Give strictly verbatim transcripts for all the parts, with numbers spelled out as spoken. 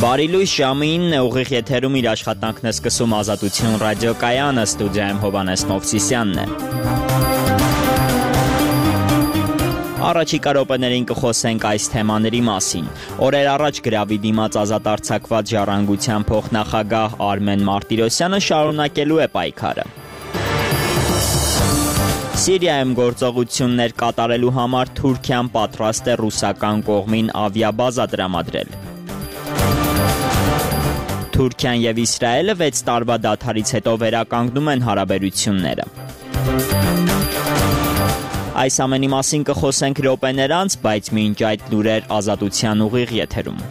Բարի լույս, ժամը ինն է, ուղիղ եթերում իր աշխատանքն է սկսում Ազատություն ռադիոկայանը, ստուդիայում Հովհաննես Մովսիսյանն է։ Առաջիկա րոպեներին կխոսենք այս թեմաների մասին։ Օրեր առաջ գրավի դիմաց ազատ արձակված Ժառանգության փոխնախագահ Արմեն Մարտիրոսյանը շարունակելու է պայքարը։ Սիրիայում գործողություններ կատարելու համար Թուրքիան պատրաստ է ռուսական կողմին ավիաբազա տրամադրել։ Թուրքիան և Իսրայելը վեց տարվա դադարից հետո վերականգնում են հարաբերությունները։ Այս ամենի մասին կխոսենք րոպեներ անց, բայց մինչ այդ լուրեր Ազատության ուղիղ եթերում։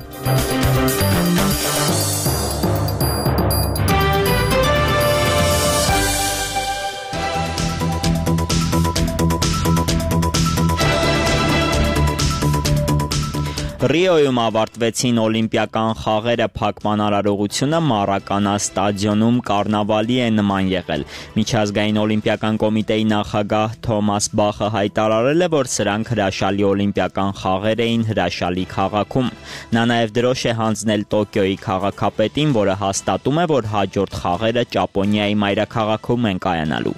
Ռիոյում ավարտվեցին օլիմպիական խաղերը, փակման արարողությունը Մարականա ստադիոնում կառնավալի է նման եղել։ Միջազգային օլիմպիական կոմիտեի նախագահ Թոմաս Բախը հայտարարել է, որ սրանք հրաշալի օլիմպիական խաղեր էին հրաշալի քաղաքում։ Նա նաև դրոշ է հանձնել Տոկիոյի քաղաքապետին, որը հաստատում է, որ հաջորդ խաղերը Ճապոնիայի մայրաքաղաքում են կայանալու։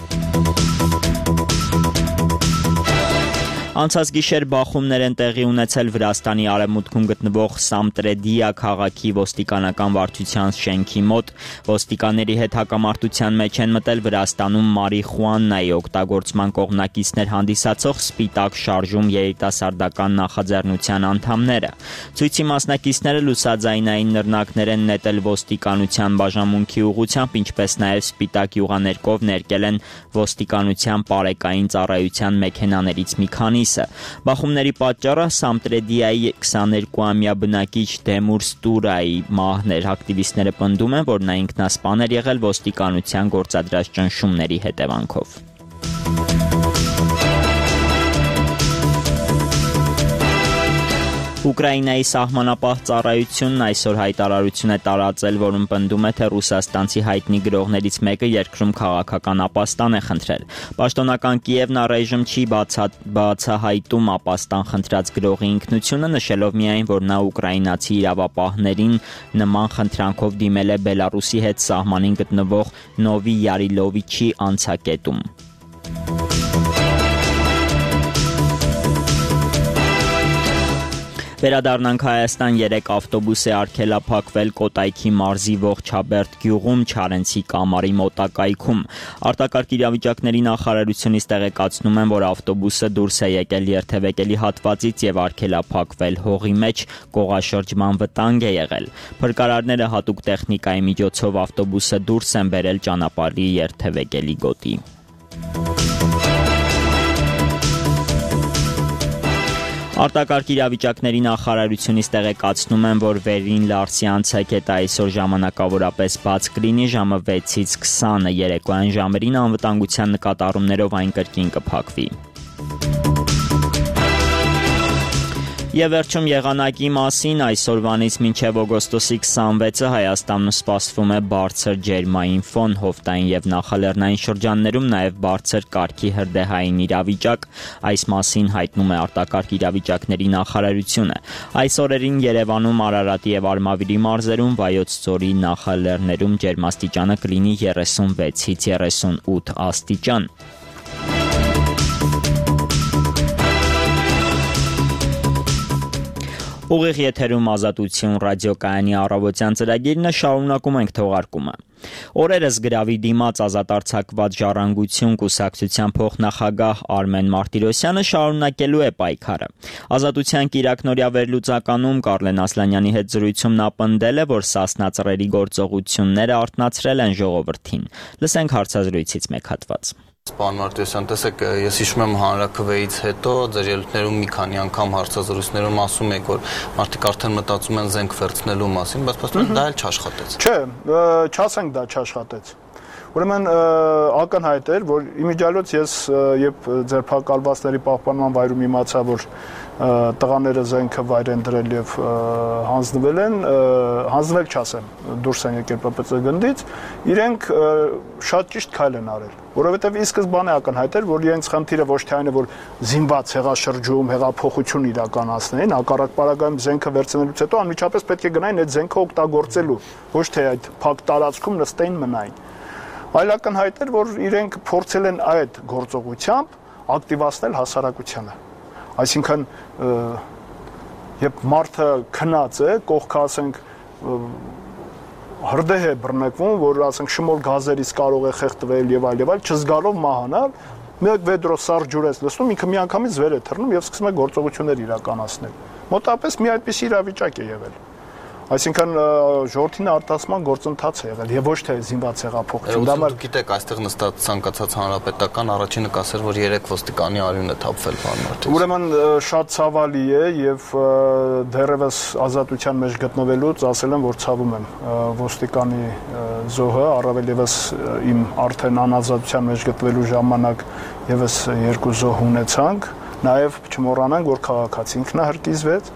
Անցած գիշեր բախումներ են տեղի ունեցել Վրաստանի արևմուտքում գտնվող Սամտրեդիա քաղաքի ոստիկանական վարչության շենքի մոտ։ Ոստիկանների հետ հակամարտության մեջ են մտել Վրաստանում մարիխուանայի օգտագործման կողմնակիցներ հանդիսացող սպիտակ շարժում երիտասարդական նախաձեռնության անդամները։ Ցույցի մասնակիցները լուսաձայնային նռնակներ են նետել ոստիկանության բաժանմունքի ուղղությամբ, ինչպես նաև սպիտակ յուղաներկով ներկել են ոստիկանության պարեկային ծառայության մեքենաներից մի քանի։ Բախումների պատճառը Սամտրեդիայի քսաներկուամյա բնակիչ Դեմուր Ստուրայի մահն էր։ Ակտիվիստները պնդում են, որ նա ինքնասպան էր եղել ոստիկանության գործադրած ճնշումների հետևանքով։ Ուկրաինայի սահմանապահ ծառայությունն այսօր հայտարարություն է տարածել, որում պնդում է, թե ռուսաստանցի հայտնի գրողներից մեկը երկրում քաղաքական ապաստան է խնդրել։ Պաշտոնական Կիևն առայժմ չի բացահայտում ապաստան խնդրած գրողի ինքնությունը, նշելով միայն, որ նա ուկրաինացի իրավապահներին նման խնդրանքով դիմել է Բելարուսի հետ սահմանին գտնվող Նովի Յարիլովիչի անցակետում։ Վերադառնանք Հայաստան, երեք ավտոբուս է արգելափակվել Կոտայքի մարզի Ողջաբերդ գյուղում Չարենցի կամարի մոտակայքում։ Արտակարգ իրավիճակների նախարարությունից տեղեկացնում են, որ ավտոբուսը դուրս է եկել երթևեկելի հատվածից եւ արգելափակվել հողի մեջ, կողաշրջման վտանգ է եղել։ Փրկարարները հատուկ տեխնիկայի միջոցով ավտոբուսը դուրս են բերել ճանապարհի երթևեկելի գոտի։ Արտակարգ իրավիճակների նախարարությունից տեղեկացնում են, որ Վերին Լարսի անցակետը այսօր ժամանակավորապես բաց կլինի ժամը վեցից քսանը, երեկոյան ժամերին անվտանգության նկատառումներով այն կրկին կփակվի։ Եվ վերջում եղանակի մասին, այսօրվանից մինչև օգոստոսի քսանվեցը Հայաստանում սպասվում է բարձր ջերմային ֆոն, հովտային և նախալեռնային շրջաններում նաև բարձր կարգի հրդեհային իրավիճակ, այս մասին հայտնում է արտակարգ իրավիճակների նախարարությունը։ Այս օրերին Երևանում, Արարատի և Արմավիրի մարզերում, Վայոց ձորի նախալեռներում ջերմաստիճանը կլինի երեսունվեցից երեսունութ աստիճան։ Ուղիղ եթերում Ազատություն ռադիոկայանի առավոտյան ծրագիրն է, շարունակում ենք թողարկումը։ Օրերս գրավի դիմաց ազատ արձակված Ժառանգություն կուսակցության փոխնախագահ Արմեն Մարտիրոսյանը շարունակելու է պայքարը։ Ազատության կիրակնօրյա վերլուծականում Կարլեն Ասլանյանի հետ զրույցում նա պնդել է, որ Սասնա ծռերի գործողությունները արթնացրել են ժողովրդին։ Լսենք հարցազրույցից մեկ հատված։ Պարոն Մարտիրոսյան, տեսեք, ես հիշում եմ հանրաքվեից հետո ձեր ելույթներում մի քանի անգամ հարցազրույցներում ասում եք, որ մարդիկ արդեն մտածում են զենք վերցնելու մասին, բայց փաստորեն դա էլ չաշխատեց։ Չէ, չասենք դա չաշխատեց։ Ուրեմն ակնհայտ էր, որ իմիջիալոց ես երբ ձերբակալվածների պահպանման վայրում իմացա, որ տղաները զենքը վայր են դրել եւ հանձնվել են, հանձնվել չասեմ, դուրս են եկել Պ Պ Ծ գնդից, իրենք շատ ճիշտ քայլ են արել, որովհետեւ ի սկզբանե ակնհայտ էր, որ իրենց խնդիրը ոչ թե այն է, որ զինված հեղաշրջում, հեղափոխություն իրականացնեն, հակառակ պարագայում զենքը վերցնելուց հետո անմիջապես պետք է գնային այդ զենքը օգտագործելու, ոչ թե այդ փակ տարածքում նստեին մնային։ Այլ ակնհայտ էր, որ իրենք փորձել են այդ գործողությամբ ակտիվացնել հասարակությանը։ Այսինքն երբ մարդը քնած է, կողքը ասենք հրդեհ է բռնկվում, որ ասենք շմոլ գազերից կարող է խեղդվել եւ այլ եւ այլ, չզգալով մահանալ, մեկ վեդրո սառը ջուր է լսում, ինքը միանգամից վեր է թռնում եւ սկսում է գործողություններ իրականացնել։ Մոտապես մի այդպիսի իրավիճակ է եղել։ Այսինքն ժողովրդին արտասման գործընթաց է եղել եւ ոչ թե զինված հեղափոխություն։ Դա մար գիտեք, այստեղ նստած ցանկացած հանրապետական առաջինը կասեր, որ երեք ոստիկանի արյուն է թափվել բանվարտից։ Ուրեմն շատ ցավալի է եւ դեռևս ազատության մեջ գտնվելուց ասել եմ, որ ցավում եմ ոստիկանի զոհը, առավել եւս իմ արդեն անազատության մեջ գտնվելու ժամանակ եւս երկու զոհ ունեցանք, նաեւ չմոռանանք, որ քաղաքացի ինքնահրկիզվեց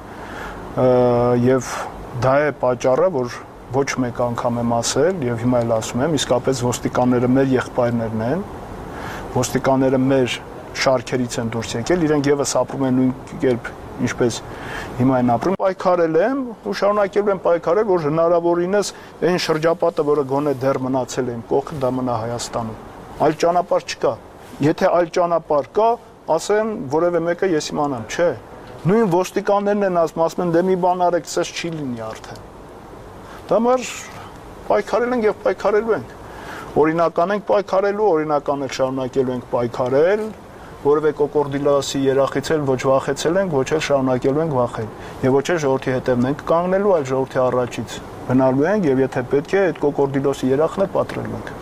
եւ դա է պատճառը, որ ոչ մեկ անգամ եմ ասել եւ հիմա էլ ասում եմ, իսկապես ոստիկանները մեր եղբայրներն են, ոստիկանները մեր շարքերից են դուրս եկել, իրենք եւս ապրում են նույն կերպ, ինչպես հիմա են ապրում, պայքարել եմ ու շարունակել եմ պայքարել, որ հնարավորինս այն շրջապատը, որը գոնե դեռ մնացել է իմ կողքը, դա մնա Հայաստանում։ Այլ ճանապարհ չկա։ Եթե այլ ճանապարհ կա, ասեն որևէ մեկը ես իմանամ, չէ։ Նույն ոստիկաններն են ասում, ասում են դե մի բան արեք, սես չի լինի արդեն։ Դա մար պայքարել ենք եւ պայքարելու ենք։ Օրինական ենք պայքարելու, օրինական ենք շարունակելու ենք պայքարել, որևէ կոկորդիլոսի երախից էլ ոչ վախեցել ենք, ոչ էլ շարունակելու ենք վախել։ Եվ ոչ էլ ժողովրդի հետևն ենք կանգնելու, այլ ժողովրդի առաջից գնալու ենք եւ եթե պետք է այդ կոկորդիլոսի երախն էլ պատրելու ենք։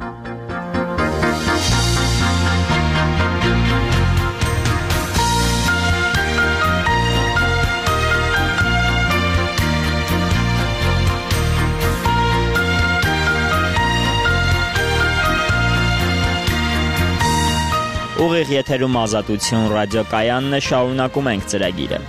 Ուղիղ եթերում Ազատություն ռադիոկայանն է, շարունակում ենք ծրագիրը։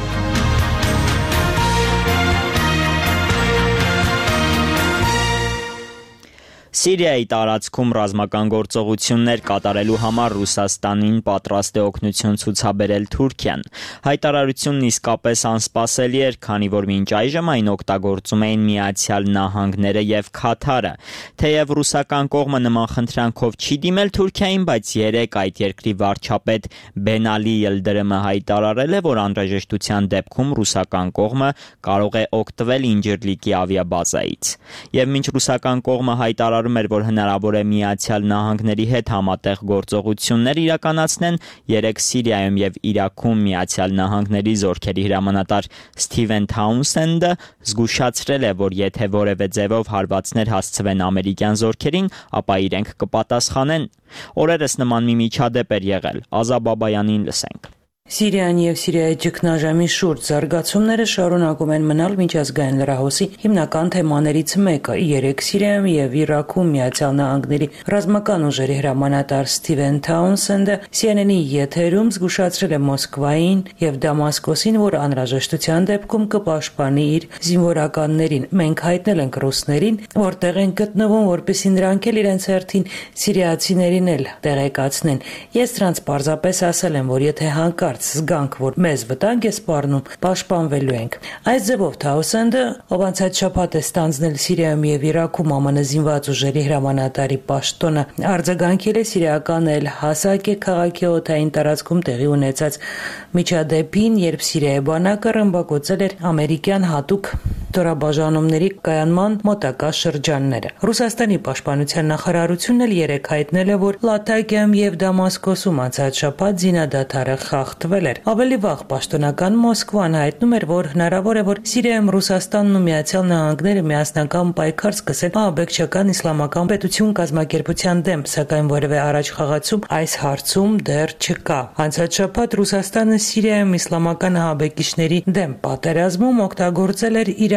Սիրիայի տարածքում ռազմական գործողություններ կատարելու համար Ռուսաստանին պատրաստ է օգնություն ցուցաբերել Թուրքիան։ Հայտարարությունն իսկապես անսպասելի էր, քանի որ մինչ այժմ այն օգտագործում էին Միացյալ Նահանգները եւ Քաթարը։ Թեև ռուսական կողմը նման խնդրանքով չի դիմել Թուրքիային, բայց երեք այդ երկրի վարչապետ Բենալի Ելդրեմը հայտարարել է, որ անհրաժեշտության դեպքում ռուսական կողմը կարող է օգտվել Ինջիրլիկի ավիաբազայից։ Եվ մինչ ռուսական կողմը հայտարարում էր, որ հնարավոր է Միացյալ Նահանգների հետ համատեղ գործողություններ իրականացնեն, երեք Սիրիայում եւ Իրաքում Միացյալ Նահանգների զորքերի հրամանատար Սթիվեն Թաունսենդը զգուշացրել է, որ եթե որևէ ձևով հարվածներ հասցվեն ամերիկյան զորքերին, ապա իրենք կպատասխանեն։ Օրերս նման մի միջադեպ էր եղել։ Ազա Բաբայանին լսենք։ Սիրիան եւ Սիրիայի ճգնաժամի շուրջ զարգացումները շարունակում են մնալ միջազգային լրահոսի հիմնական թեմաներից մեկը։ Երեք Սիրիայում եւ Իրաքում Միացյալ Նահանգների ռազմական ուժերի հրամանատար Սթիվեն Թաունսենդը Սի Էն Էն-ի եթերում զգուշացրել է Մոսկվային եւ Դամասկոսին, որ անհրաժեշտության դեպքում կպաշտպանի իր զինվորականներին։ Մենք հայտնել ենք ռուսներին, որտեղ են գտնվում, որպեսզի նրանք էլ իրենց հերթին սիրիացիներին էլ տեղեկացնեն։ Ես նրանց պարզապես ասել եմ, որ եթե հանկարծ զգանք, որ մեզ վտանգ է սպառնում, պաշտպանվելու ենք։ Այս ձևով Թաունսենդը, ով անցած շաբաթ է ստանձնել Սիրիայում եւ Իրաքում Է Մ Ն զինված ուժերի հրամանատարի պաշտոնը, արձագանքել է սիրիական Էլ Հասակե քաղաքի օդային տարածքում տեղի ունեցած միջադեպին, երբ Սիրիայի բանակը ռմբակոծել էր ամերիկյան հատուկ ստորաբաժանումների կայանման մոտակա շրջանները։ Ռուսաստանի պաշտպանության նախարարությունն էլ երեկ հայտնել է, որ Լաթակիայում եւ Դամասկոսում անցած շաբաթ զինադադարը խախտվել էր։ Ավելի վաղ պաշտոնական Մոսկվան հայտնում էր, որ հնարավոր է, որ Սիրիայում Ռուսաստանն ու Միացյալ Նահանգները միասնական պայքար սկսեն ահաբեկչական իսլամական պետություն կազմակերպության դեմ, սակայն որևէ առաջխաղացում այս հարցում դեռ չկա։ Անցած շաբաթ Ռուսաստանը Սիրիայում իսլամական ահաբեկիչների դեմ պատերազմում օգտագործել էր Իրանի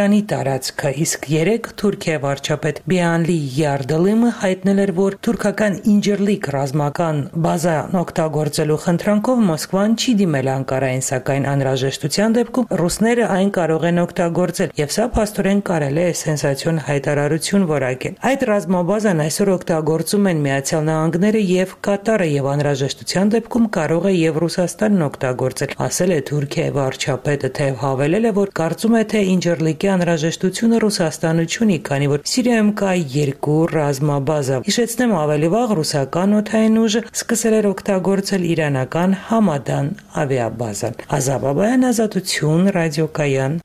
Իրանի տարածքը, իսկ երեկ Թուրքիա վարչապետ Բիանլի Յարդալիմը հայտնել էր, որ թուրքական Ինջիրլիկ ռազմական բազան օգտագործելու խնդրանքով Մոսկվան չի դիմել Անկարային, սակայն անհրաժեշտության դեպքում ռուսները այն կարող են օգտագործել, եւ սա փաստորեն կարելի է սենսացիոն հայտարարություն որակել։ Այդ ռազմաբազան այսօր օգտագործում են Միացյալ Նահանգները եւ Կատարը եւ անհրաժեշտության դեպքում կարող է եւ Ռուսաստանն օգտագործել, ասել է Թուրքիայի վարչապետը, թեև հավելել է, որ կարծում է, թե Ինջիրլիկի անհրաժեշտությունը Ռուսաստանը չունի, քանի որ Սիրիայում կա երկու ռազմաբազա։ Հիշեցնեմ, ավելի վաղ ռուսական օդային ուժը սկսել էր օգտագործել իրանական Համադան ավիաբազան։ Ազատ Բաբայան, Ազատություն, ռադիոկայան։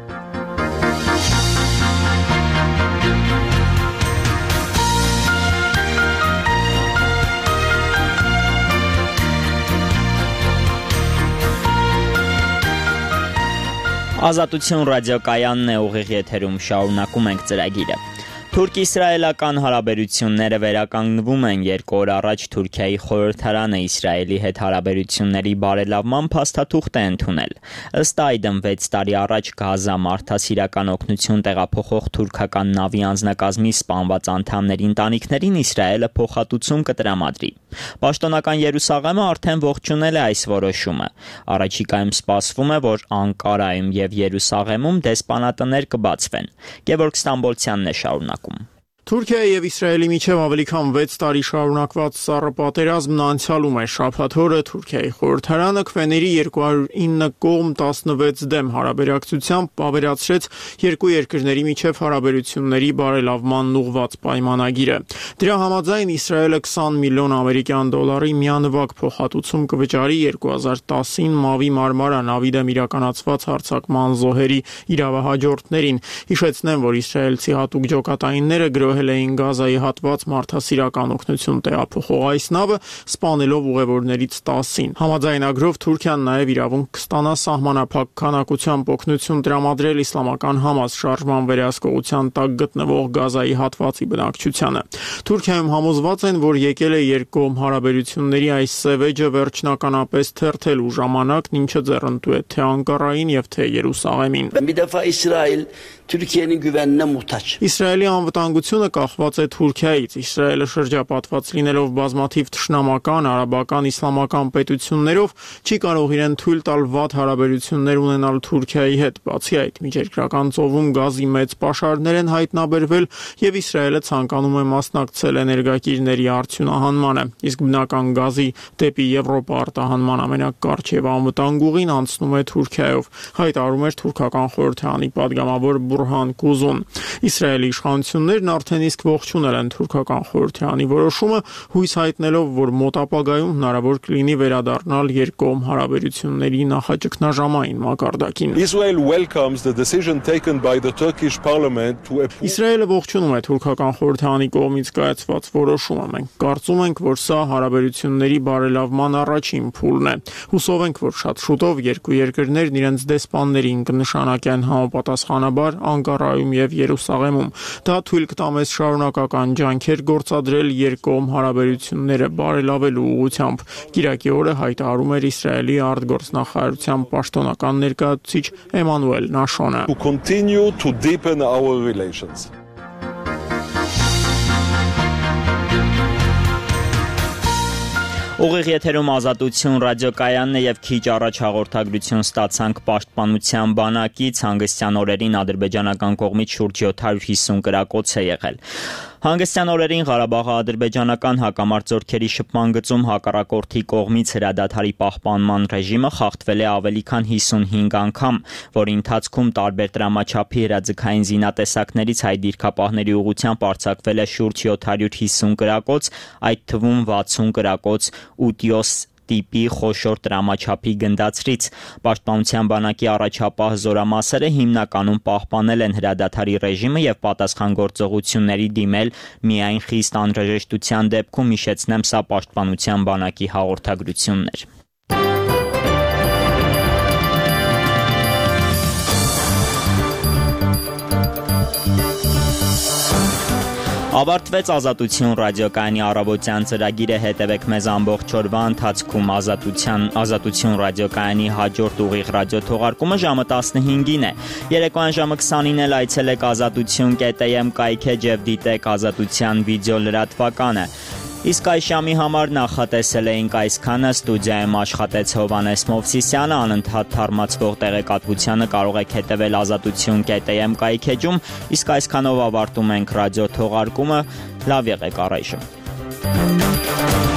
Ազատություն ռադիոկայանն է, ուղիղ եթերում շարունակում ենք ծրագիրը։ Թուրք-իսրայելական հարաբերությունները վերականգնվում են։ Երկու օր առաջ Թուրքիայի խորհրդարանը Իսրայելի հետ հարաբերությունների բարելավման փաստաթուղթ է ընդունել։ Ըստ այդմ վեց տարի առաջ Գազա մարդասիրական օգնություն տեղափոխող թուրքական նավի անձնակազմի սպանված անդամների ընտանիքներին Իսրայելը փոխհատուցում կտրամադրի։ Պաշտոնական Երուսաղեմը արդեն ողջունել է այս որոշումը։ Առաջիկայում սպասվում է, որ Անկարայում եւ Երուսաղեմում դեսպանատներ կբացվեն։ Գևորգ Ստամբոլցյանն է շարունակում։ Թուրքիայի եւ Իսրայելի միջև ավելի քան վեց տարի շարունակված սառը պատերազմն անցյալում է։ Շաբաթ օրը Թուրքիայի խորհրդարանը քվեների երկու հարյուր ինը կողմ տասնվեց դեմ հարաբերակցությամբ ավերացրեց երկու երկրների միջև հարաբերությունների բարելավման ուղղված պայմանագիրը։ Դրա համաձայն Իսրայելը քսան միլիոն ամերիկյան դոլարի միանվագ փոխհատուցում կվճարի երկու հազար տասին Մավի Մարմարա նավի դեմ իրականացված հարձակման զոհերի իրավահաջորդներին։ Հիշեցնեմ, որ իսրայելցի հատուկ ջոկատայինները գրոհել էին Գազայի հատված մարդասիրական օգնություն տեղափոխող այս նավը, սպանելով ուղևորներից տասին։ Համաձայնագրով Թուրքիան նաև իրավունք կստանա սահմանափակ քանակությամբ օգնություն տրամադրել իսլամական Համաս շարժման վերահսկողության տակ գտնվող Գազայի հատվածի բնակչությանը։ Թուրքիայում համոզված են, որ եկել է երկկողմ հարաբերությունների այս սևեջը վերջնականապես թերթելու ժամանակն, ինչը ձեռնտու է թե Անկարային եւ թե Երուսաղեմին։ Bir defa İsrail Türkiye'nin güvenine muhtaç. Իսրայելի անվտանգությունը կախված է Թուրքիայից։ Իսրայելը շրջապատված լինելով բազմաթիվ թշնամական, արաբական, իսլամական պետություններով չի կարող իրեն թույլ տալ վատ հարաբերություններ ունենալ Թուրքիայի հետ։ Բացի այդ, միջերկրական ծովում գազի մեծ պաշարներ են հայտնաբերվել եւ Իսրայելը ցանկանում է մասնակցել էներգակիրների արդյունահանմանը։ Իսկ բնական գազի դեպի Եվրոպա արտահանման ամենակարճ եւ անվտանգ ուղին անցնում է Թուրքիայով, հայտարարում էր թուրքական խորհրդարանի падգամավոր Բուրհան Կուզուն։ Իսրայելի իշխանություններն արդեն իսկ ողջունել են թուրքական խորհրդարանի որոշումը, հույս հայտնելով, որ մոտ ապագայում հնարավոր կլինի վերադառնալ երկկողմ հարաբերությունների նախաճգնաժամային մակարդակին։ Israel welcomes the decision taken by the Turkish parliament to approve. Իսրայելը ողջունում է թուրքական խորհրդարանի կողմից կայացված որոշումը։ Մենք կարծում ենք, որ սա հարաբերությունների բարելավման առաջին փուլն է։ Հուսով ենք, որ շատ շուտով երկու երկրներն իրենց դեսպաններին կնշանակեն համապատասխանաբար Անկարայում եւ Երուսաղեմում։ Դա թույլ կտա մեզ շարունակական ջանքեր գործադրել երկկողմ հարաբերությունները բարելավելու ուղղությամբ։ Կիրակի օրը հայտարարում էր Իսրայելի արտգործնախարարության պաշտոնական ներկայացուցիչ Էմանուել Նաշոնը։ To continue to deepen our relations. Ուղիղ եթերում Ազատություն ռադիոկայանն է եւ քիչ առաջ հաղորդագրություն ստացանք Պաշտպանության բանակից։ Հանգստյան օրերին ադրբեջանական կողմից շուրջ յոթ հարյուր հիսուն կրակոց է եղել։ Հանգստյան օրերին Ղարաբաղի ադրբեջանական հակամարտ զորքերի շփման գծում հակառակորդի կողմից հրադադարի պահպանման ռեժիմը խախտվել է ավելի քան հիսունհինգ անգամ, որի ընթացքում տարբեր տրամաչափի հրաձգային զինատեսակներից հայ դիրքապահների ուղղությամբ արձակվել է շուրջ յոթ հարյուր հիսուն կրակոց, այդ թվում վաթսուն կրակոց ուտիոս տիպի խոշոր տրամաչափի գնդացրից։ Պաշտպանության բանակի առաջապահ զորամասերը հիմնականում պահպանել են հրադադարի ռեժիմը եւ պատասխան գործողությունների դիմել միայն խիստ անհրաժեշտության դեպքում, հիշեցնեմ, սա Պաշտպանության բանակի հաղորդագրությունն էր։ Ավարտվեց Ազատություն ռադիոկայանի առավոտյան ծրագիրը, հետևեք մեզ ամբողջ օրվա ընթացքում։ Ազատության Ազատություն ռադիոկայանի հաջորդ ուղիղ ռադիոթողարկումը ժամը տասնհինգին է։ Երեկոյան ժամը քսանին էլ այցելեք ազատություն կետ am կայքեջ եւ դիտեք Ազատության վիդեո լրատվականը։ Իսկ այս ժամի համար նախատեսել էինք այսքանը, ստուդիայում աշխատեց Հովանես Մովսիսյանը, անընդհատ թարմացվող տեղեկատվությանը կարող եք հետևել ազատություն կետ am կայքեջում, իսկ այսքանով ավարտում ենք ռադիո թողարկումը, լավ եղեք առայժմ։